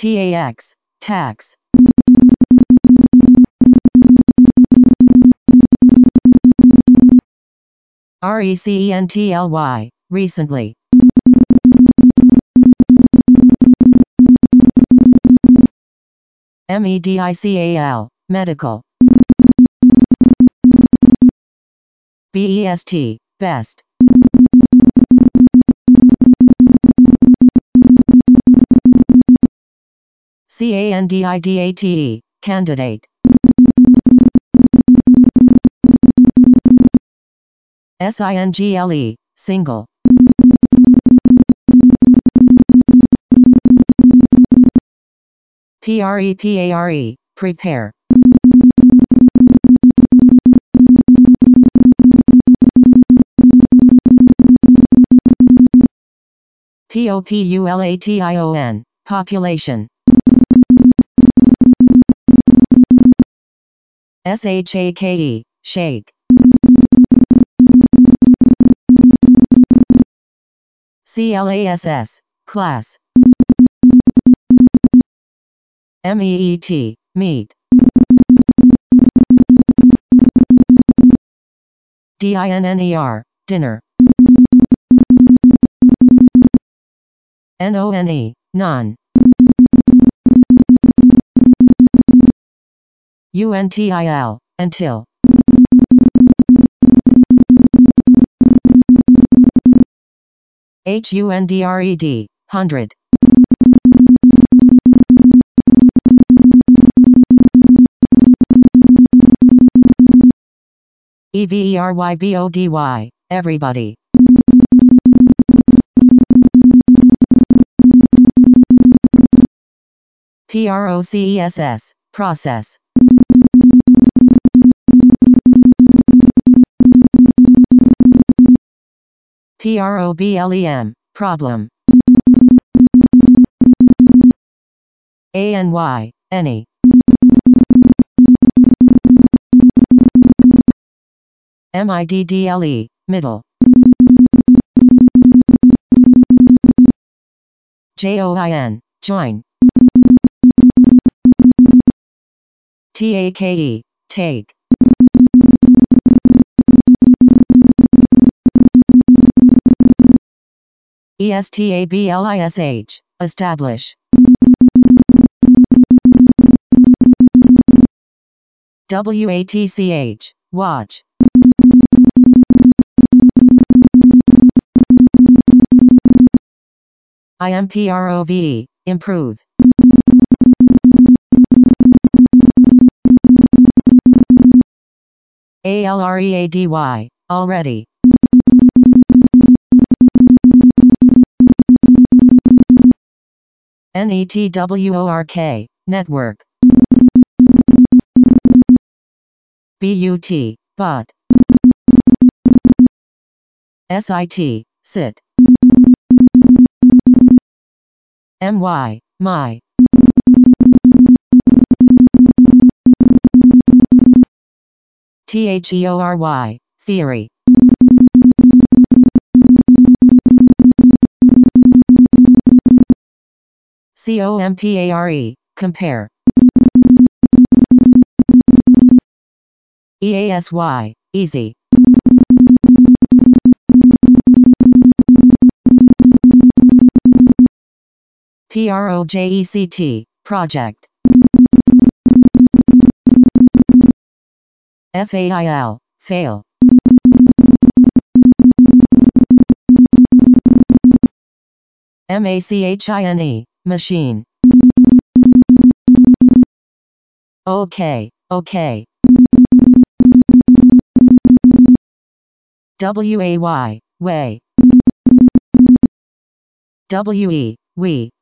tax, tax. Recently, recently. Medical, medical. Best, best. Candidate, candidate. Single, single. Prepare, prepare. Population, population. Shake, shake. Class, class. Meet, meet. Dinner, dinner. None, none. Until, until. Hundred, hundred. Everybody, everybody. Process, process. Problem, problem. Any. Middle, middle. Join, join. Take, take. Establish, establish. Watch, watch. Improve, improve. Already, already. Network, network. But. Sit. My. Theory, theory. Compare, compare. Easy. Project, project. Fail. Machine, machine. Okay, okay. Way. We.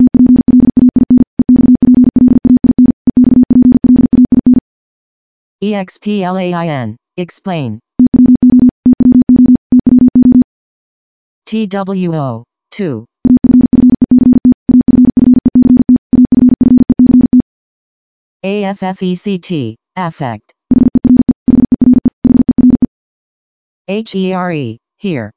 Explain, explain. TWO, 2. Affect, affect. Here.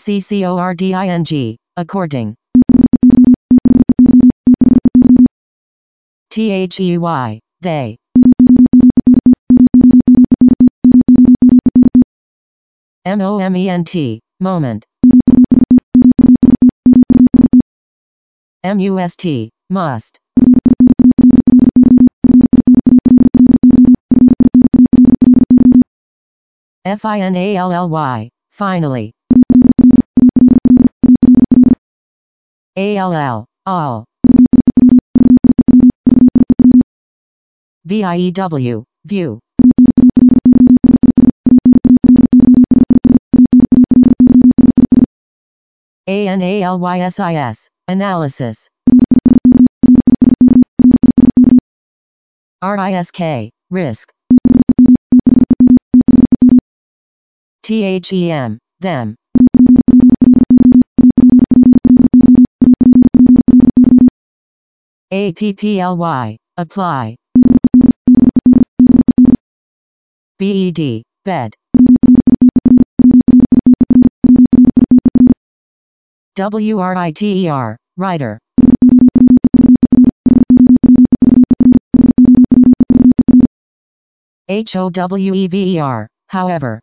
according, according. They, they. Moment, moment. Must, must. Finally, finally. All. View, view. Analysis, analysis. Risk, them, them. Apply, apply. Bed, bed. Writer, writer. However, however.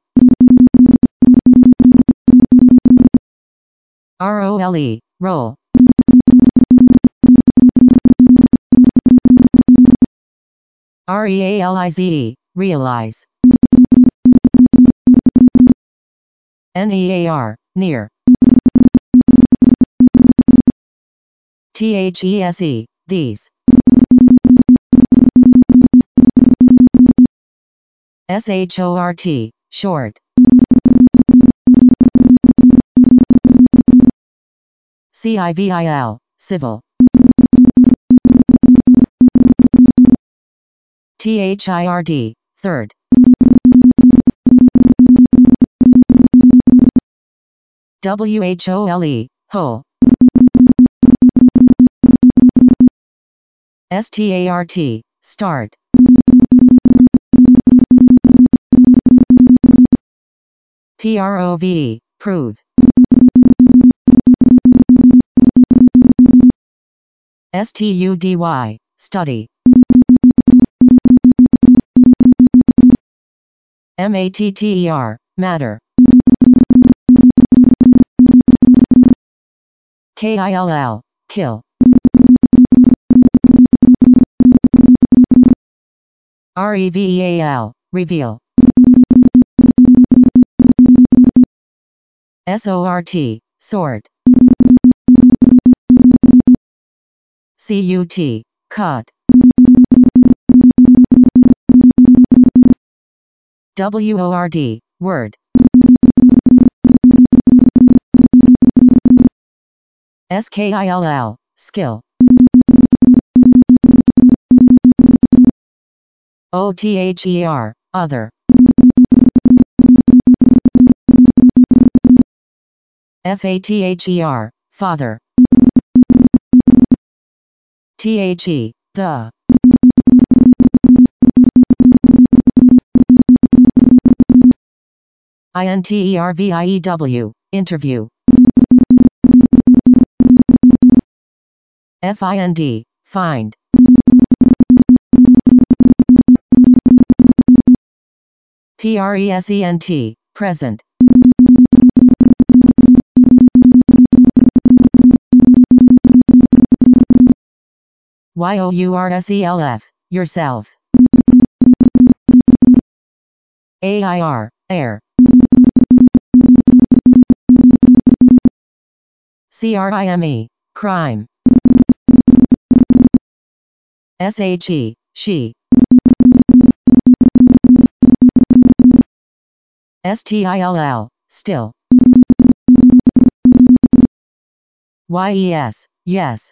Role, role. Realize, realize. Near, near. These, these. Short, short. Civil, civil. Third, third. Whole, whole. Start, start. Prove, prove. Study, study. Matter, matter. Kill, kill. Reveal, reveal. Sort, sort. Cut. Word, word. Skill, skill. Other, other. Father, father. The. Interview, interview. Find. Present, present. Yourself, yourself. Air. Crime. She. Still. Yes.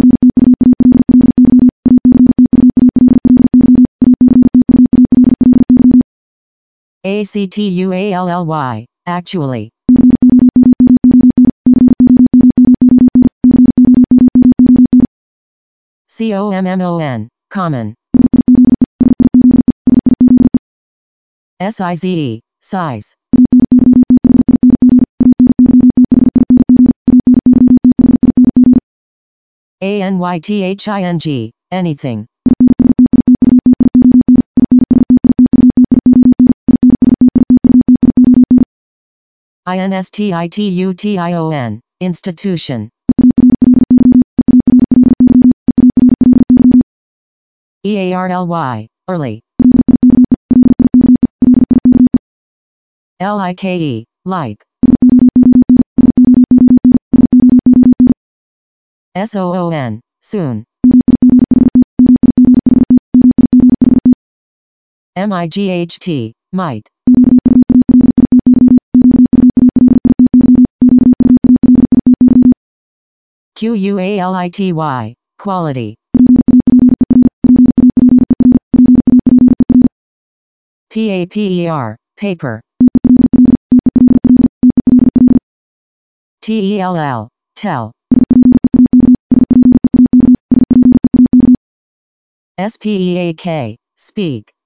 Actually, actually. Common. Size, size. anything, anything. institution, institution. early, early. like, like. soon, soon. might, might. quality, quality. paper, paper. tell, tell. speak, speak.